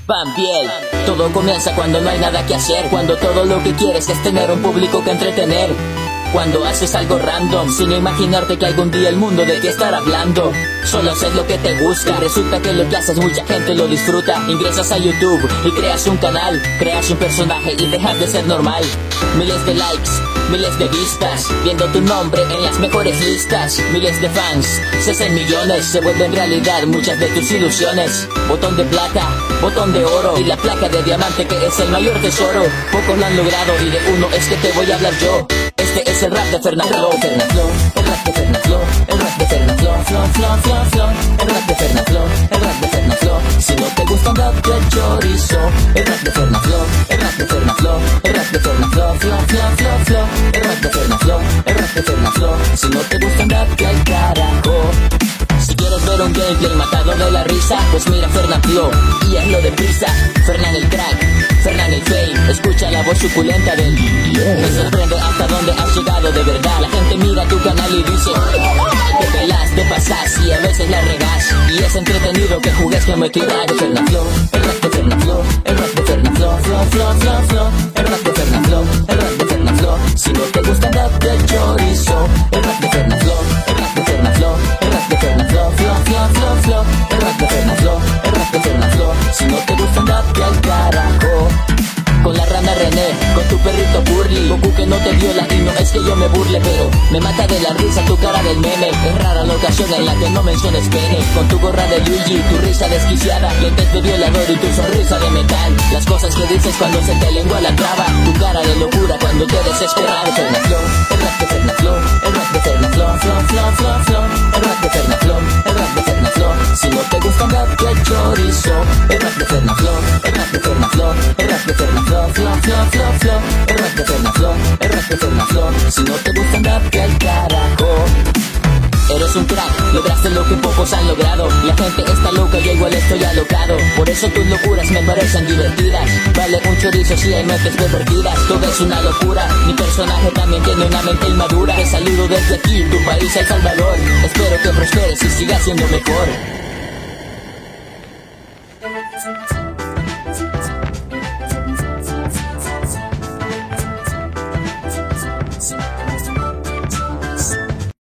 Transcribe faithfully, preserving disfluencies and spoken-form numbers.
Pan Piel. Todo comienza cuando no hay nada que hacer, cuando todo lo que quieres es tener un público que entretener. Cuando haces algo random, sin imaginarte que algún día el mundo de ti estará hablando. Solo haces lo que te gusta, y resulta que lo que haces mucha gente lo disfruta. Ingresas a YouTube y creas un canal, creas un personaje y dejas de ser normal. Miles de likes, miles de vistas, viendo tu nombre en las mejores listas. Miles de fans, se hacen millones, se vuelven realidad muchas de tus ilusiones. Botón de plata, botón de oro y la placa de diamante que es el mayor tesoro. Pocos lo han logrado y de uno es que te voy a hablar yo. Este es el rap de Fernaflo, Fernaflo, el rap de Fernaflo, el rap de Fernaflo, Flo, Flo, Flo, Flo, el rap de Fernaflo, el rap de Fernaflo. Si no te gusta un rap de chorizo, el rap de Fernaflo, el rap de Fernaflo, el rap de Fernaflo, Flo, Flo, Flo, Flo, el rap de Fernaflo, el rap de Fernaflo. Si no te gusta un rap de al carajo. Si quieres ver un gameplay matado de la risa, pues mira Fernaflo y hazlo deprisa. Fernán el crack, Fernán el fame, escucha la voz suculenta del yeah. Me sorprende hasta dónde has llegado de verdad. La gente mira tu canal y dice te pelas, te pasas y a veces la regas. Y es entretenido que jugues que me tiras de Fernaflo, el rap de Fernaflo, el rap de Fernaflo, Flo, Flo, Flo, Flo, el rap de Fernaflo, el rap de Fernaflo. Si no te gusta el rap de chorizo, el rap de Fernaflo, el rap de Fernaflo, el rap de Fernaflo, Flo, Flo, Flo, Flo, el rap de Fernaflo, el rap de Fernaflo. Si no te gusta el rap de al carajo. Con la rana René, con tu perrito Burly, Goku que no te viola y no es que yo me burle, pero me mata de la risa tu cara del meme. Es rara la ocasión en la que no menciones pene. Con tu gorra de Luigi, tu risa desquiciada, lentes de violador y tu sonrisa de metal. Las cosas que dices cuando se te lengua la traba, tu cara de locura cuando te desesperas. Fernaflo, el rap de Fernaflo, el rap de Fernaflo, Flo, Flo, Flo, Flo, el rap de Fernaflo, el rap de Fernaflo. Si no te gusta el rap de chorizo, el rap de Fernaflo, el rap de Fernaflo, el rap de Fernaflo, Flo, Flo, Flo, Flo, el rap de Fernaflo, el rap de Fernaflo. Si no te gusta el rap de al carajo. Eres un crack, lograste lo que pocos han logrado. La gente está loca, yo igual estoy alocado. Por eso tus locuras me parecen divertidas. Vale un chorizo si hay mentes pervertidas. Todo es una locura, mi personaje también tiene una mente inmadura. Te saludo desde aquí, tu país El Salvador. Espero que prosperes y sigas siendo mejor.